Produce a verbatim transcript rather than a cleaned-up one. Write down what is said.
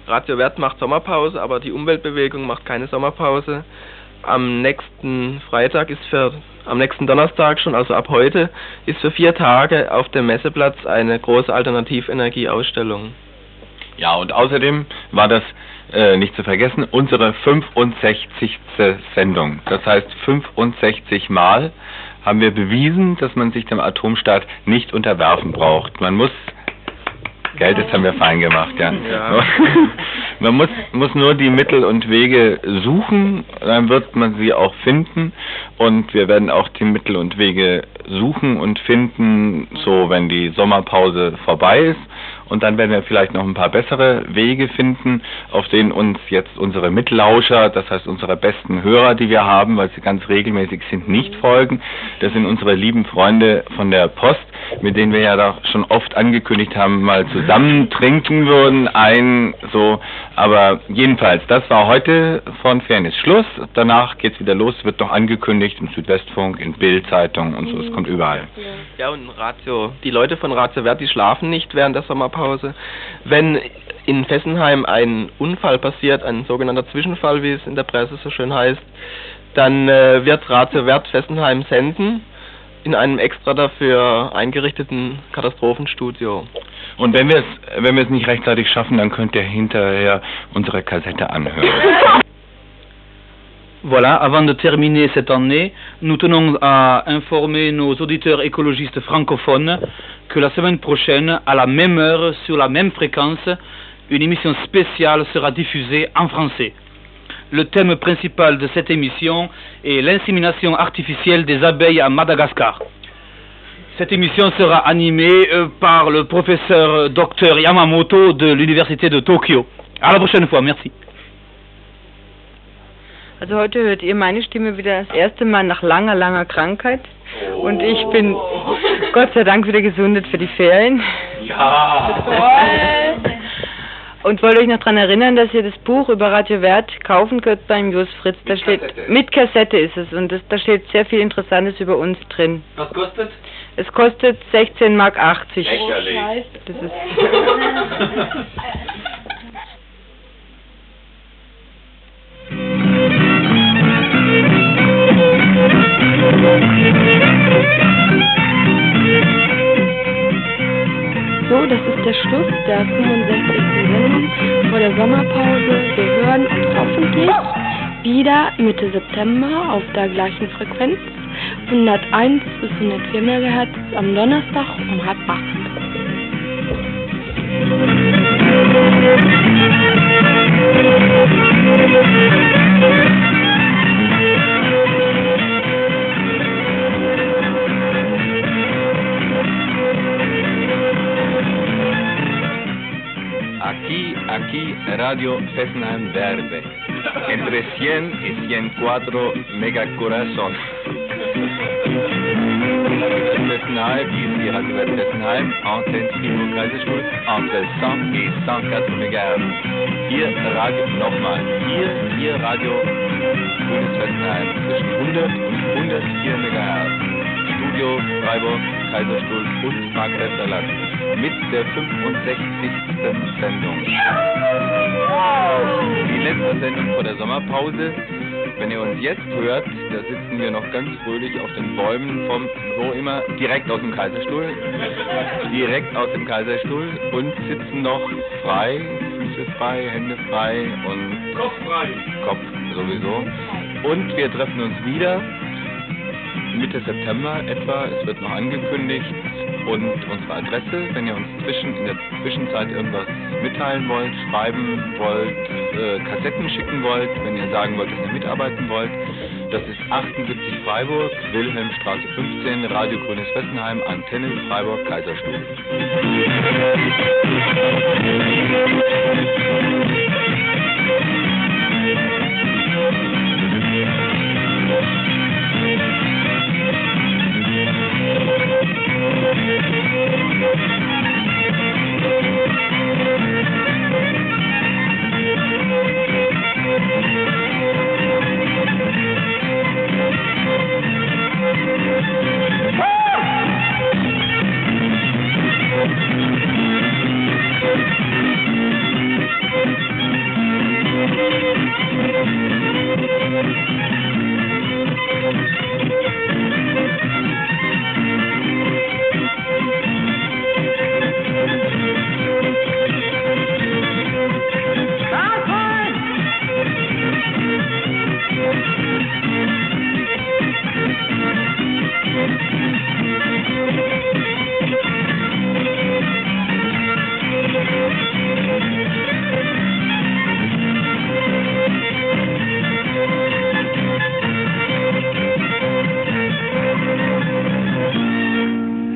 Radio Wert macht Sommerpause, aber die Umweltbewegung macht keine Sommerpause. Am nächsten Freitag ist für, am nächsten Donnerstag schon, also ab heute, ist für vier Tage auf dem Messeplatz eine große Alternativenergieausstellung. Ja, und außerdem war das äh, nicht zu vergessen, unsere fünfundsechzigste Sendung. Das heißt, fünfundsechzig Mal haben wir bewiesen, dass man sich dem Atomstaat nicht unterwerfen braucht. Man muss, Geld, das haben wir fein gemacht, ja. ja. Man muss, muss nur die Mittel und Wege suchen, dann wird man sie auch finden, und wir werden auch die Mittel und Wege suchen und finden, so wenn die Sommerpause vorbei ist. Und dann werden wir vielleicht noch ein paar bessere Wege finden, auf denen uns jetzt unsere Mitlauscher, das heißt unsere besten Hörer, die wir haben, weil sie ganz regelmäßig sind, nicht folgen. Das sind unsere lieben Freunde von der Post, mit denen wir ja da schon oft angekündigt haben, mal zusammen trinken würden, ein, so. Aber jedenfalls, das war heute von Fairness Schluss. Danach geht's wieder los, wird noch angekündigt im Südwestfunk, in Bild-Zeitung und so, es kommt überall. Ja, und Radio, die Leute von Radio Wert, die schlafen nicht während der Sommerpause. Wenn in Fessenheim ein Unfall passiert, ein sogenannter Zwischenfall, wie es in der Presse so schön heißt, dann äh, wird Radio Wert Fessenheim senden in einem extra dafür eingerichteten Katastrophenstudio. Und wenn wir es wenn wir es nicht rechtzeitig schaffen, dann könnt ihr hinterher unsere Kassette anhören. Voilà, avant de terminer cette année, nous tenons à informer nos auditeurs écologistes francophones que la semaine prochaine, à la même heure, sur la même fréquence, une émission spéciale sera diffusée en français. Le thème principal de cette émission est l'insémination artificielle des abeilles à Madagascar. Cette émission sera animée par le professeur Docteur Yamamoto de l'Université de Tokio. À la prochaine fois, merci. Also heute hört ihr meine Stimme wieder das erste Mal nach langer, langer Krankheit. Und ich bin Gott sei Dank wieder gesundet für die Ferien. Ja! Und wollte euch noch daran erinnern, dass ihr das Buch über Radio Wert kaufen könnt beim Jos Fritz. Da mit steht, Kassette. Mit Kassette ist es, und das, da steht sehr viel Interessantes über uns drin. Was kostet? Es kostet sechzehn Mark achtzig. Lächerlich. Das ist So, das ist der Schluss der fünfundsechzigsten Sendung vor der Sommerpause. Wir hören uns hoffentlich wieder Mitte September auf der gleichen Frequenz, hunderteins bis hundertvier Megahertz, am Donnerstag um halb acht. Aquí, aquí, Radio Fessenheim Verde. Entre cien y ciento cuatro megacorazón. Fessenheim, ici Radio Wert Fessenheim, Antenne Fribourg Kaiserstuhl, entre cent et cent quatre Megahertz. Hier Radio, nochmal, hier, hier Radio Grünes Fessenheim, zwischen hundert und hundertvier Megahertz. Studio Freiburg, Kaiserstuhl und Markgräflerland mit der fünfundsechzigsten Sendung. Die letzte Sendung vor der Sommerpause. Wenn ihr uns jetzt hört, da sitzen wir noch ganz fröhlich auf den Bäumen vom, wo immer, direkt aus dem Kaiserstuhl. Direkt aus dem Kaiserstuhl und sitzen noch frei, Füße frei, Hände frei und Kopf frei. Kopf sowieso. Und wir treffen uns wieder Mitte September etwa, es wird noch angekündigt, und unsere Adresse, wenn ihr uns zwischen, in der Zwischenzeit irgendwas mitteilen wollt, schreiben wollt, äh, Kassetten schicken wollt, wenn ihr sagen wollt, dass ihr mitarbeiten wollt, das ist achtundsiebzig Freiburg, Wilhelmstraße fünfzehn, Radio Grünes Fessenheim, Antenne Freiburg, Kaiserstuhl.